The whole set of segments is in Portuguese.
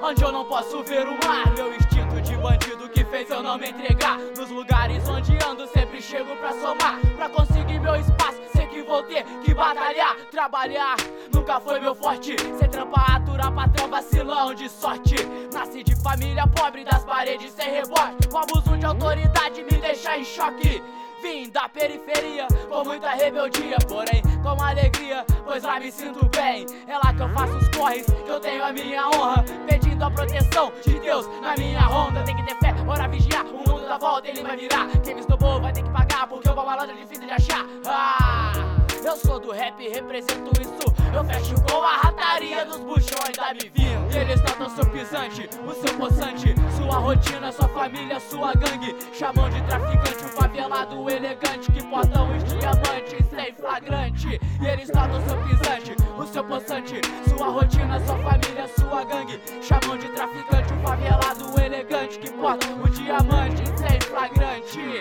onde eu não posso ver o mar. Meu instinto de bandido que fez eu não me entregar. Nos lugares onde ando sempre chego pra somar. Pra conseguir meu espaço, sei que vou ter que batalhar. Trabalhar nunca foi meu forte. Cê trampa, aturar patrão, vacilão de sorte. Nasci de família pobre, das paredes sem rebote. O abuso de autoridade me deixa em choque. Vim da periferia com muita rebeldia, porém com alegria, pois lá me sinto bem. É lá que eu faço os corres, que eu tenho a minha honra, pedindo a proteção de Deus na minha ronda. Tem que ter fé, ora vigiar, o mundo dá volta, ele vai virar. Quem me esnobou vai ter que pagar, porque o malandro é difícil de achar. Eu sou do rap e represento isso. Eu fecho com a rataria dos buchões da Mivino. E eles tratam seu pisante, o seu poçante, sua rotina, sua família, sua gangue. Chamam de traficante o favelado elegante que porta os diamantes sem flagrante. E eles tratam seu pisante, o seu poçante, sua rotina, sua família, sua gangue. Chamam de traficante o favelado elegante que porta os diamantes sem flagrante.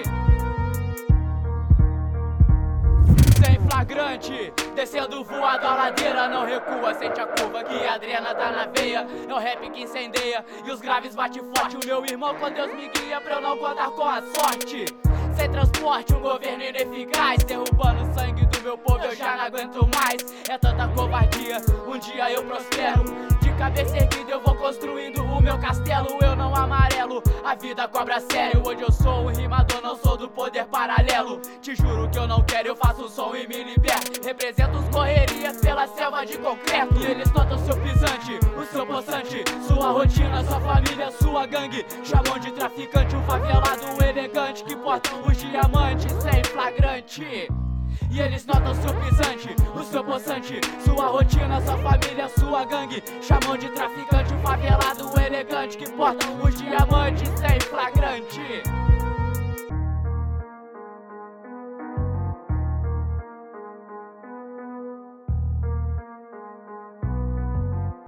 Sem flagrante, descendo voado a ladeira, não recua, sente a curva que a drena tá na veia. É o rap que incendeia e os graves bate forte. O meu irmão com Deus me guia pra eu não contar com a sorte. Sem transporte, um governo ineficaz, derrubando o sangue do meu povo, eu já não aguento mais. É tanta covardia, um dia eu prospero. De cabeça erguida eu vou construindo o meu castelo. Eu não amarelo, a vida cobra sério. Hoje eu sou um rimador, não sou do poder paralelo. Te juro que eu não quero, eu faço som e me liberto. Represento os correrias pela selva de concreto. E eles notam seu pisante, o seu poçante, sua rotina, sua família, sua gangue. Chamam de traficante um favelado elegante que porta os diamantes sem flagrante. E eles notam seu pisante, o seu poçante, sua rotina, sua família, sua gangue. Chamam de traficante um favelado elegante que porta os diamantes sem flagrante.